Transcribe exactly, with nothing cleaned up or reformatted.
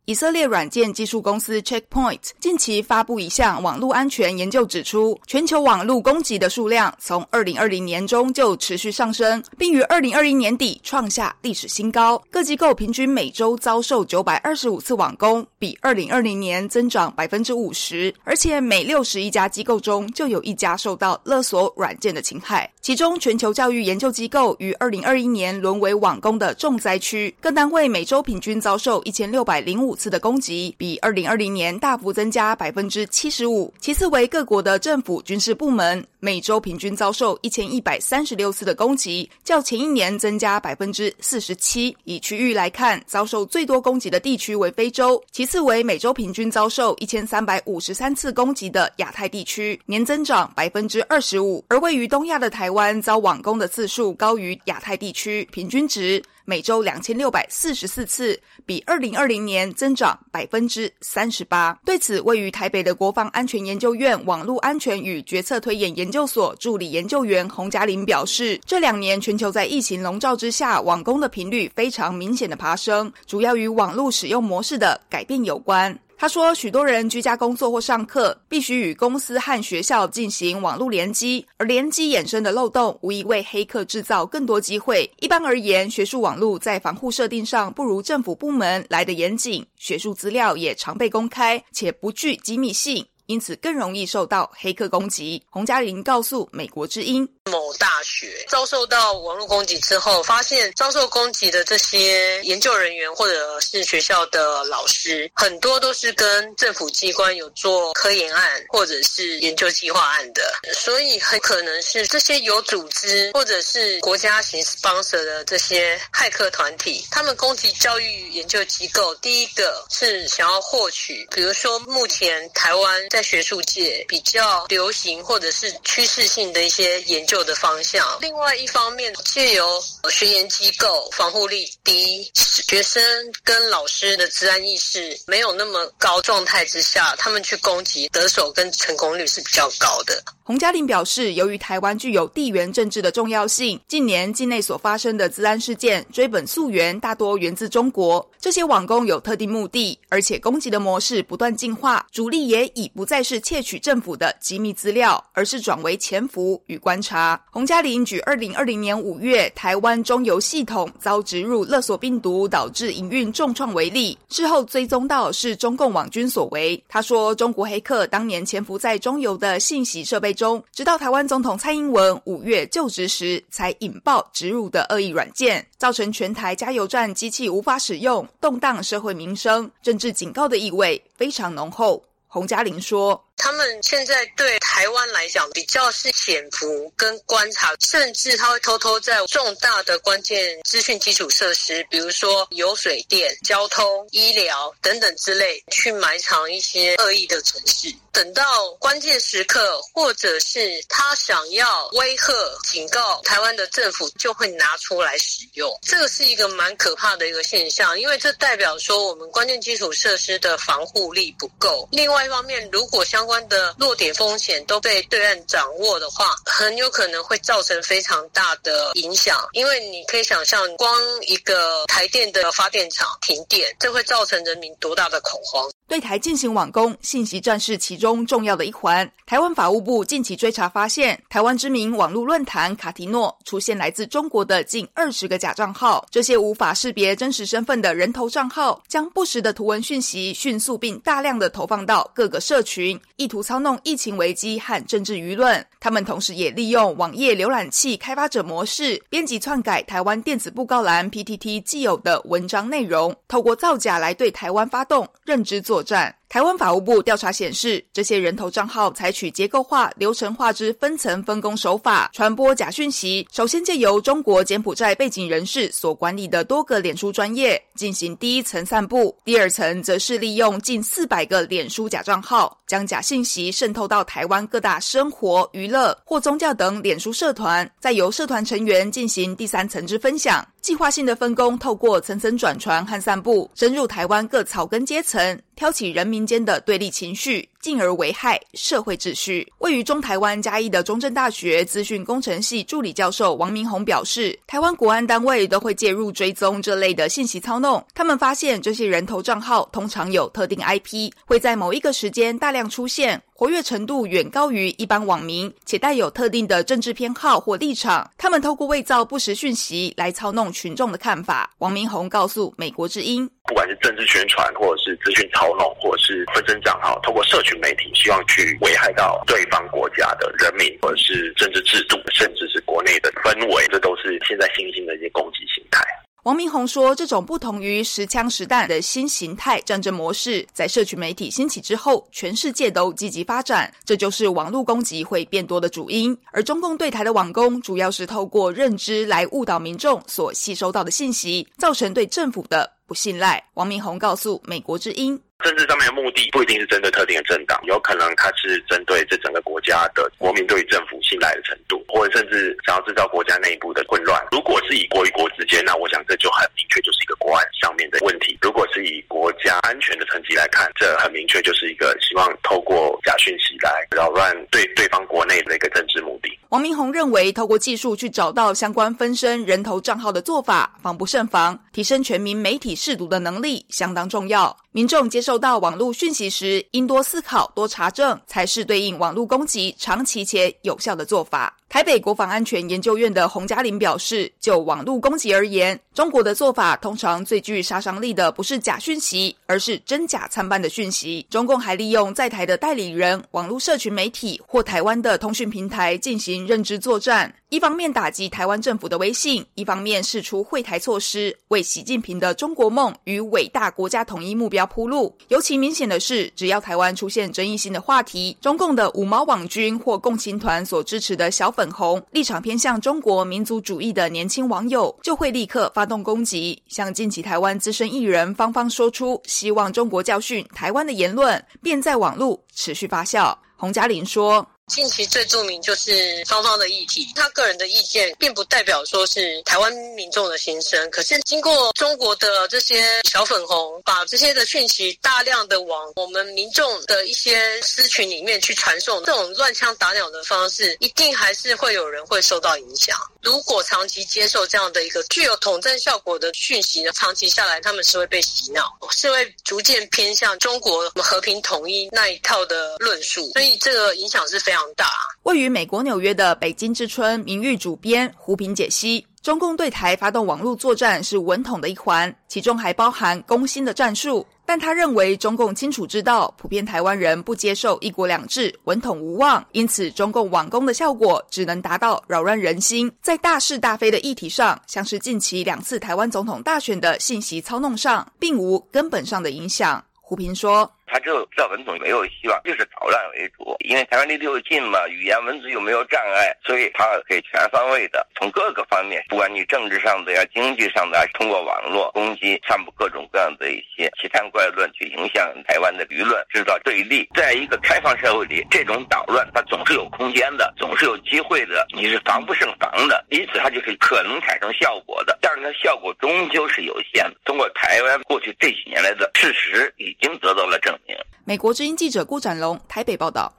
以色列软件技术公司 Checkpoint 近期发布一项网络安全研究指出，全球网络攻击的数量从二零二零年中就持续上升，并于二零二一年底创下历史新高。各机构平均每周遭受九百二十五次网攻，比二零二零年增长 百分之五十， 而且每六十一家机构中就有一家受到勒索软件的侵害。其中全球教育研究机构于二零二一年沦为网攻的重灾区，各单位每周平均遭受一千六百零五次的攻击，比二零二零年大幅增加 百分之七十五。 其次为各国的政府军事部门，每周平均遭受一千一百三十六次的攻击，较前一年增加 百分之四十七。 以区域来看，遭受最多攻击的地区为非洲，其次为每周平均遭受一千三百五十三次攻击的亚太地区，年增长 百分之二十五。 而位于东亚的台湾遭网攻的次数高于亚太地区平均值，每周两千六百四十四次，比二零二零年增长 百分之三十八。 对此，位于台北的国防安全研究院网络安全与决策推演研究所助理研究员洪嘉玲表示，这两年全球在疫情笼罩之下，网攻的频率非常明显的爬升，主要与网络使用模式的改变有关。他说，许多人居家工作或上课，必须与公司和学校进行网络联机，而联机衍生的漏洞无疑为黑客制造更多机会。一般而言，学术网络在防护设定上不如政府部门来得严谨，学术资料也常被公开，且不具机密性，因此更容易受到黑客攻击。洪嘉玲告诉美国之音， 某大学遭受到网络攻击之后，发现遭受攻击的这些研究人员或者是学校的老师，很多都是跟政府机关有做科研案或者是研究计划案的，所以很可能是这些有组织或者是国家型 sponsor 的这些骇客团体，他们攻击教育研究机构，第一个是想要获取，比如说目前台湾在学术界比较流行或者是趋势性的一些研究的方向。另外一方面，借由学研机构防护力低，学生跟老师的治安意识没有那么高状态之下，他们去攻击，得手跟成功率是比较高的。 洪嘉玲表示，由于台湾具有地缘政治的重要性，近年境内所发生的资安事件追本溯源，大多源自中国。这些网攻有特定目的，而且攻击的模式不断进化，主力也已不再是窃取政府的机密资料，而是转为潜伏与观察。洪嘉玲举二零二零年五月台湾中油系统遭植入勒索病毒，导致营运重创为例，事后追踪到是中共网军所为。他说，中国黑客当年潜伏在中油的信息设备中，直到台湾总统蔡英文五月就职时才引爆植入的恶意软件，造成全台加油站机器无法使用，动荡社会民生，政治警告的意味非常浓厚。洪嘉玲说， 他们现在对台湾来讲比较是潜伏跟观察，甚至他会偷偷在重大的关键资讯基础设施，比如说油水电、交通、医疗等等之类，去埋藏一些恶意的程式，等到关键时刻或者是他想要威吓警告台湾的政府，就会拿出来使用。这个是一个蛮可怕的一个现象，因为这代表说我们关键基础设施的防护力不够。另外一方面，如果相关的落点风险都被对岸掌握的话，很有可能会造成非常大的影响。因为你可以想象，光一个台电的发电厂停电，这会造成人民多大的恐慌。 对台进行网攻，信息战是其中重要的一环。台湾法务部近期追查发现，台湾知名网络论坛卡提诺出现来自中国的近二十个假账号，这些无法识别真实身份的人头账号，将不实的图文讯息迅速并大量的投放到各个社群，意图操弄疫情危机和政治舆论。他们同时也利用网页浏览器开发者模式，编辑篡改台湾电子布告栏 P T T 既有的文章内容，透过造假来对台湾发动认知作战。台湾法务部调查显示，这些人头账号采取结构化、流程化之分层分工手法，传播假讯息。首先借由中国柬埔寨背景人士所管理的多个脸书专页进行第一层散布，第二层则是利用近四百个脸书假账号，将假信息渗透到台湾各大生活、娱乐或宗教等脸书社团，再由社团成员进行第三层之分享。计划性的分工透过层层转传和散布，深入台湾各草根阶层，挑起人民间的对立情绪， 进而危害社会秩序。位于中台湾嘉义的中正大学资讯工程系助理教授王明宏表示，台湾国安单位都会介入追踪这类的信息操弄，他们发现这些人头账号通常有特定 I P， 会在某一个时间大量出现，活跃程度远高于一般网民，且带有特定的政治偏好或立场。他们透过伪造不实讯息来操弄群众的看法。王明宏告诉美国之音， 不管是政治宣传，或者是资讯操弄，或者是纷争账号，透过社群媒体希望去危害到对方国家的人民，或者是政治制度，甚至是国内的氛围，这都是现在新兴的一些攻击形态。 王明宏说，这种不同于实枪实弹的新形态战争模式，在社群媒体兴起之后，全世界都积极发展，这就是网络攻击会变多的主因。而中共对台的网攻，主要是透过认知来误导民众所吸收到的信息，造成对政府的不信赖。王明宏告诉美国之音， 政治上面的目的不一定是针对特定的政党，有可能它是针对这整个国家的国民对于政府信赖的程度，或者甚至想要制造国家内部的混乱。如果是以国与国之间，那我想这就很明确就是一个国安上面的问题。如果是以国家安全的层级来看，这很明确就是一个希望透过假讯息来扰乱对对方国内的一个政治目的。 王明宏认为，透过技术去找到相关分身人头账号的做法，防不胜防，提升全民媒体识读的能力相当重要。民众接受到网络讯息时，应多思考、多查证，才是对应网络攻击长期且有效的做法。台北国防安全研究院的洪嘉玲表示，就网络攻击而言，中国的做法通常最具杀伤力的不是假讯息，而是真假参半的讯息。中共还利用在台的代理人、网络社群媒体或台湾的通讯平台进行认知作战，一方面打击台湾政府的威信，一方面释出惠台措施，为习近平的中国梦与伟大国家统一目标铺路。尤其明显的是，只要台湾出现争议性的话题，中共的五毛网军或共青团所支持的小粉红，立场偏向中国民族主义的年轻网友，就会立刻发动攻击。像近期台湾资深艺人芳芳说出希望中国教训台湾的言论，便在网络持续发酵。洪嘉玲说， 近期最著名就是芳芳的议题，他个人的意见并不代表说是台湾民众的心声，可是经过中国的这些小粉红把这些的讯息大量的往我们民众的一些私群里面去传送，这种乱枪打鸟的方式一定还是会有人会受到影响。如果长期接受这样的一个具有统战效果的讯息呢，长期下来他们是会被洗脑，是会逐渐偏向中国和平统一那一套的论述，所以这个影响是非常大。 位于美国纽约的北京之春名誉主编胡平解析，中共对台发动网络作战是稳统的一环，其中还包含攻心的战术。但他认为中共清楚知道普遍台湾人不接受一国两制，稳统无望，因此中共网攻的效果只能达到扰乱人心。在大是大非的议题上，像是近期两次台湾总统大选的信息操弄上，并无根本上的影响。胡平说， 他只有知道文统没有希望，就是捣乱为主。因为台湾离得又近嘛，语言文字又没有障碍，所以他可以全方位的从各个方面，不管你政治上的呀、经济上的，通过网络攻击、散布各种各样的一些奇谈怪论，去影响台湾的舆论，制造对立。在一个开放社会里，这种捣乱它总是有空间的，总是有机会的，你是防不胜防的，因此它就是可能产生效果的，但是它效果终究是有限的。通过台湾过去这几年来的事实已经得到了证明。 美国之音记者顾展龙台北报道。